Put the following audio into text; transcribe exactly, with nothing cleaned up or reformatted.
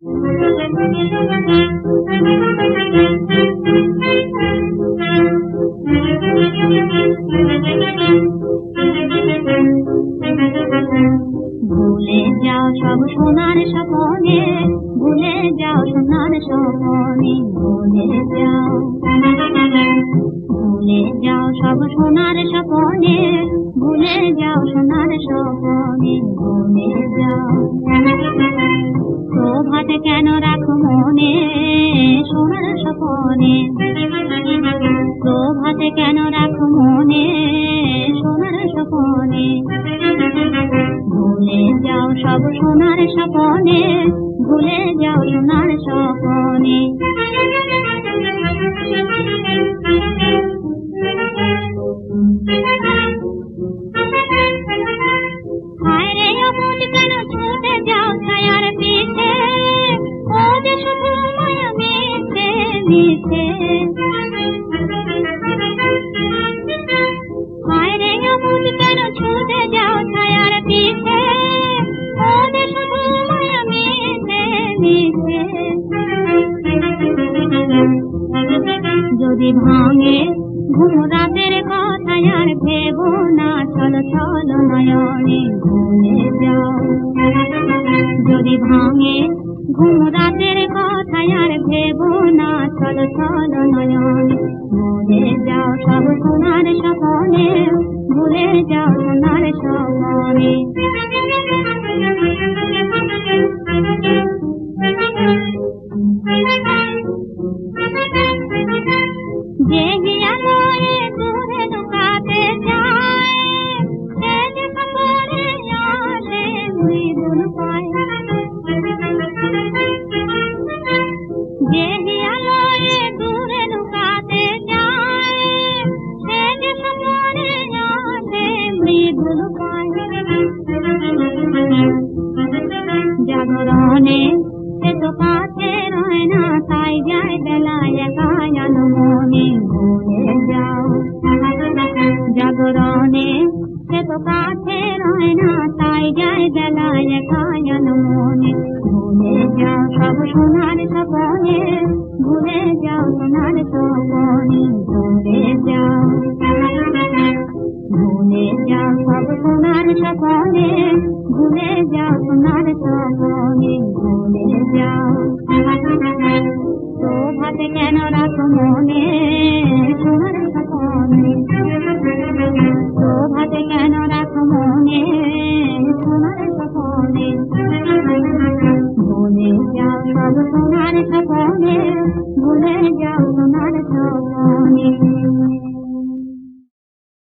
ভুলে যাও সব সোনার স্বপ্নে, ভুলে যাও সোনার স্বপ্নে, ভুলে যাও ভুলে যাও সব সোনার স্বপ্নে, ভুলে যাও সোনার স্বপ্নে, ভুলে যাও। প্রভাত কেন রাখো মনে সোনার স্বপ্নে, প্রভাত কেন রাখো মনে সোনার স্বপ্নে, ভুলে যাও সব সোনার স্বপ্নে, ভুলে যাও সোনার স্বপ্নে। হায় রে অমন কেন ছুটে যাও ছায়ার পিছে, ও যে শুধু মায়া মিছে মিছে। হায় রে অমন কেন ছুটে যাও ছায়ার পিছে, ও যে শুধু মায়া মিছে মিছে। যদি ভাঙে ঘুম রাতের কথা আর ভেবো না, চল চল নয়নে ভুলে যাও। যদি ভাঙে ঘুম রাতের কথা আর ভেবো না, চল চল নয়নে ভুলে যাও সব সোনার স্বপ্নে, ভুলে যাও সোনার স্বপ্নে। যে হিয়ালয়ে দূরে লুকাতে যায়, সে যে খবরে আসে মৃদুল পায়। যে হিয়ালয়ে দূরে লুকাতে যায়, সে যে খবরে আসে মৃদুল পায়। জাগরণে সে তো কাছে রয় না, তাই যায় বেলায় একা মনে ভুলে যাও। জাগরণে সে তো কাছে রয় না, তাই যায় বেলায় একা মনে ভুলে যাও সব সোনার স্বপ্নে, ভুলে যাও সোনার স্বপ্নে, ভুলে যাও ভুলে যাও সব সোনার স্বপ্নে, ভুলে যাও সোনার স্বপ্নে, ভুলে যাও। প্রভাত কেন রাখো মনে সোনার স্বপ্নে, প্রভাত কেন রাখো মনে সোনার স্বপ্নে, ভুলে যাও সব সোনার স্বপ্নে, ভুলে যাও সোনার স্বপ্নে।